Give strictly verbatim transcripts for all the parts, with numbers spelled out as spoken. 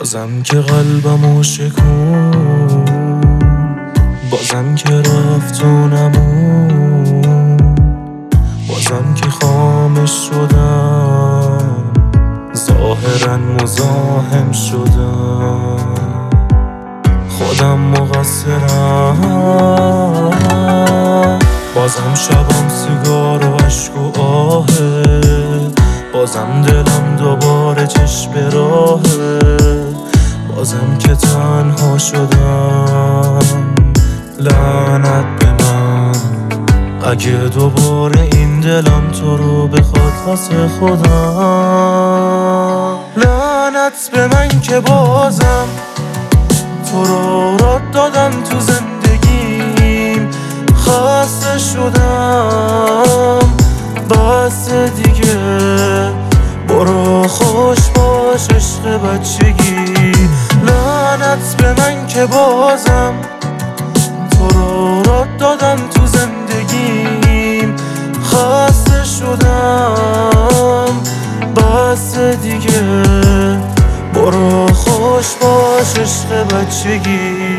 بازم که قلبمو شکون، بازم که رفت و نمون، بازم که خامش شدم، ظاهرا مزاحم شدم، خودم مقصرم. بازم شبم سیگار و عشق و آهه، بازم دلم دوباره چشم به راهه، بازم که تنها شدم. لعنت به من اگه دوباره این دلم تو رو بخواد واسه خودم. لعنت به من که بازم تو رو رد دادم تو زندگیم، خسته شدم بس دیگه، برو خوش باش عشق بچگی. لعنت به من که بازم تو رو رد دادم تو زندگیم، خسته شدم بس دیگه، برو خوش باش عشق بچگی.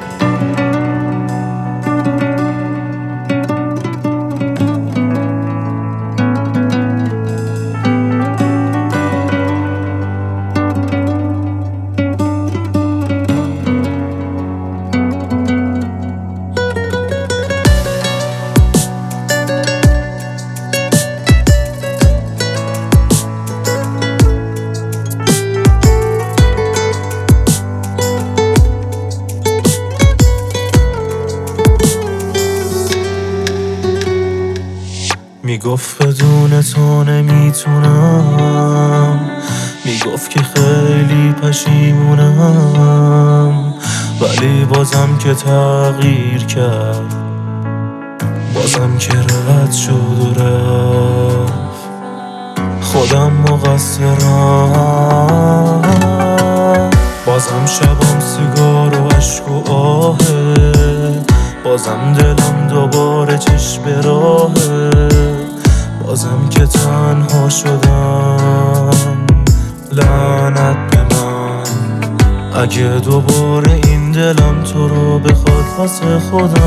میگفت بدون تو نمیتونم، میگفت که خیلی پشیمونم، ولی بازم که تغییر کرد، بازم که رد شد و رفت، خودم مقصرم. بازم شبم سیگار و عشق و آهه، بازم دلم دوباره چشم به راهه، بازم که تنها شدم. لعنت به من اگه دوباره این دلم تو رو بخواد واسه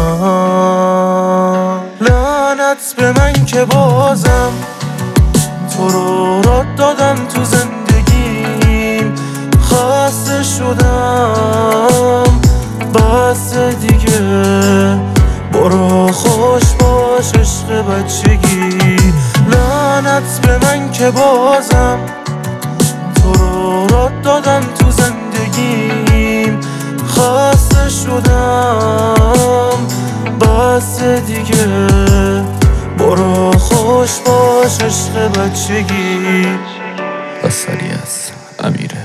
خودم. لعنت به من که بازم تو رو رد دادم تو زندگیم، خسته شدم بس دیگه، برو خوش باش عشق بچگی. لعنت به من که بازم تو رو رد دادم تو زندگیم، خسته شدم بس دیگه، برو خوش باش عشق بچگی. بسری از امیره.